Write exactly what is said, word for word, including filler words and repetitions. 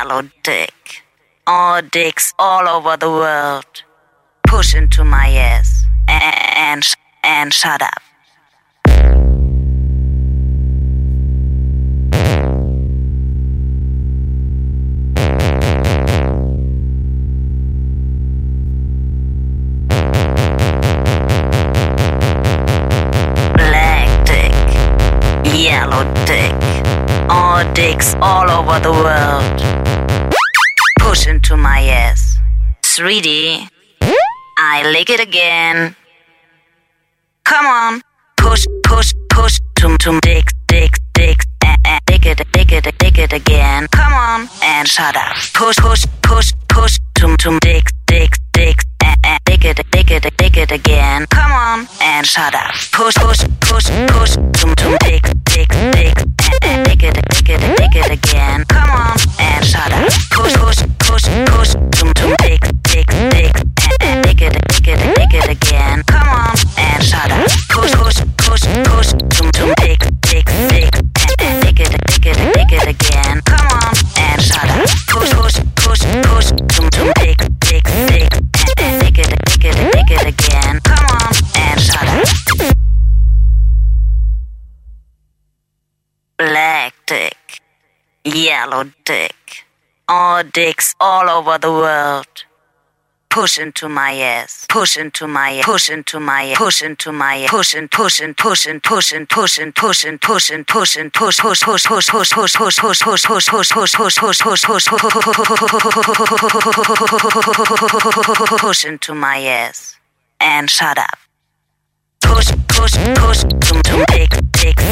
yellow dick. All dicks all over the world. Push into my ass and and, and shut up. Black dick, yellow dick. All dicks all over the world. Push into my ass. Sweetie, I lick it again. Come on, push, push, push, tum tum, dick, dick, dick, eh, eh, dick it, dick it, dick it again. Come on, and shut up. Push, push, push, push, tum tum, dick, dick, dick, eh, eh, dick it, dick it, dick it again. Come on, and shut up. Push, push, push, push, tum tum, dick, dick, dick, eh, eh, dick it, dick it, dick it again. Come on, and shut up. Push, push, push, push, tum tum, dick, dick, dick, eh, eh, dick it, dick it, dick it again. Come on, and shut up. Push, push, push, push, tum tum, dick, dick, dick, eh, eh, dick it, dick it, dick it again. Come on, and shut up. Push, push, push, push, tum tum, dick, dick, dick, eh, eh, dick it, dick it, dick it again. Come on, and shut up. Black dick, yellow dick. All dicks all over the world. Push into my ass, push into my, push into my, push into my, push and push and push and push and push and push and push and push and push, push, push, push, push, push, push, push, push, push, push, push, push, push, push, push into my ass and shut up. Push, push, push, tum tum, dick, dick.